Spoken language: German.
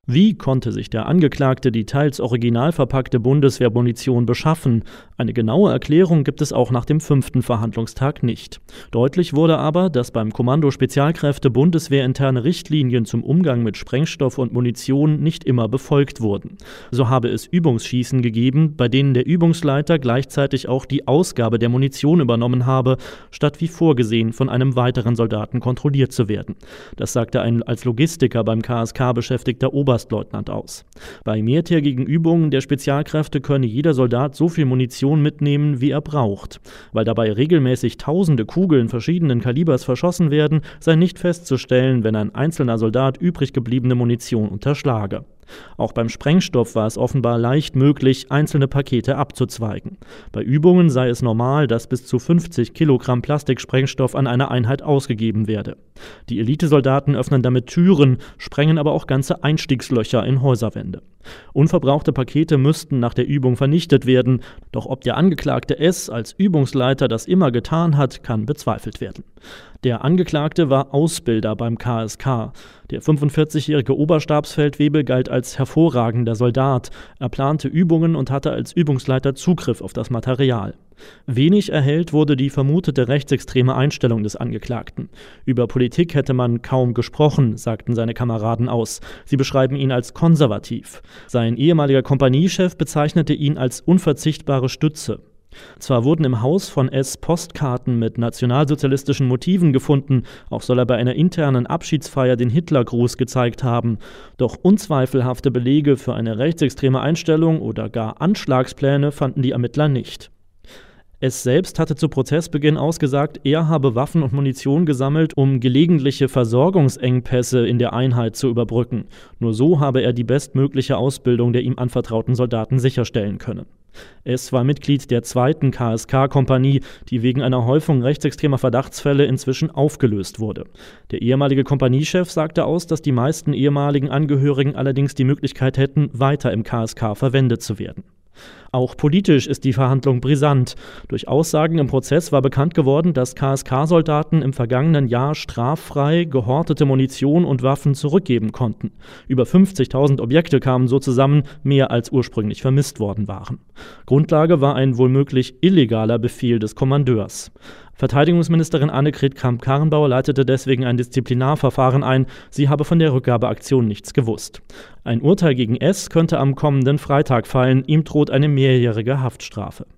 Wie konnte sich der Angeklagte die teils original verpackte Bundeswehrmunition beschaffen? Eine genaue Erklärung gibt es auch nach dem 5. Verhandlungstag nicht. Deutlich wurde aber, dass beim Kommando Spezialkräfte bundeswehrinterne Richtlinien zum Umgang mit Sprengstoff und Munition nicht immer befolgt wurden. So habe es Übungsschießen gegeben, bei denen der Übungsleiter gleichzeitig auch die Ausgabe der Munition übernommen habe, statt wie vorgesehen von einem weiteren Soldaten kontrolliert zu werden. Das sagte ein als Logistiker beim KSK beschäftigter Oberstleutnant aus. Bei mehrtägigen Übungen der Spezialkräfte könne jeder Soldat so viel Munition mitnehmen, wie er braucht. Weil dabei regelmäßig tausende Kugeln verschiedenen Kalibers verschossen werden, sei nicht festzustellen, wenn ein einzelner Soldat übrig gebliebene Munition unterschlage. Auch beim Sprengstoff war es offenbar leicht möglich, einzelne Pakete abzuzweigen. Bei Übungen sei es normal, dass bis zu 50 Kilogramm Plastiksprengstoff an einer Einheit ausgegeben werde. Die Elitesoldaten öffnen damit Türen, sprengen aber auch ganze Einstiegslöcher in Häuserwände. Unverbrauchte Pakete müssten nach der Übung vernichtet werden, doch ob der Angeklagte S. als Übungsleiter das immer getan hat, kann bezweifelt werden. Der Angeklagte war Ausbilder beim KSK. Der 45-jährige Oberstabsfeldwebel galt als hervorragender Soldat. Er plante Übungen und hatte als Übungsleiter Zugriff auf das Material. Wenig erhellt wurde die vermutete rechtsextreme Einstellung des Angeklagten. Über Politik hätte man kaum gesprochen, sagten seine Kameraden aus. Sie beschreiben ihn als konservativ. Sein ehemaliger Kompaniechef bezeichnete ihn als unverzichtbare Stütze. Zwar wurden im Haus von S. Postkarten mit nationalsozialistischen Motiven gefunden, auch soll er bei einer internen Abschiedsfeier den Hitlergruß gezeigt haben. Doch unzweifelhafte Belege für eine rechtsextreme Einstellung oder gar Anschlagspläne fanden die Ermittler nicht. S. selbst hatte zu Prozessbeginn ausgesagt, er habe Waffen und Munition gesammelt, um gelegentliche Versorgungsengpässe in der Einheit zu überbrücken. Nur so habe er die bestmögliche Ausbildung der ihm anvertrauten Soldaten sicherstellen können. S. war Mitglied der 2. KSK-Kompanie, die wegen einer Häufung rechtsextremer Verdachtsfälle inzwischen aufgelöst wurde. Der ehemalige Kompaniechef sagte aus, dass die meisten ehemaligen Angehörigen allerdings die Möglichkeit hätten, weiter im KSK verwendet zu werden. Auch politisch ist die Verhandlung brisant. Durch Aussagen im Prozess war bekannt geworden, dass KSK-Soldaten im vergangenen Jahr straffrei gehortete Munition und Waffen zurückgeben konnten. Über 50.000 Objekte kamen so zusammen, mehr als ursprünglich vermisst worden waren. Grundlage war ein womöglich illegaler Befehl des Kommandeurs. Verteidigungsministerin Annegret Kramp-Karrenbauer leitete deswegen ein Disziplinarverfahren ein. Sie habe von der Rückgabeaktion nichts gewusst. Ein Urteil gegen S. könnte am kommenden Freitag fallen. Ihm droht eine mehrjährige Haftstrafe.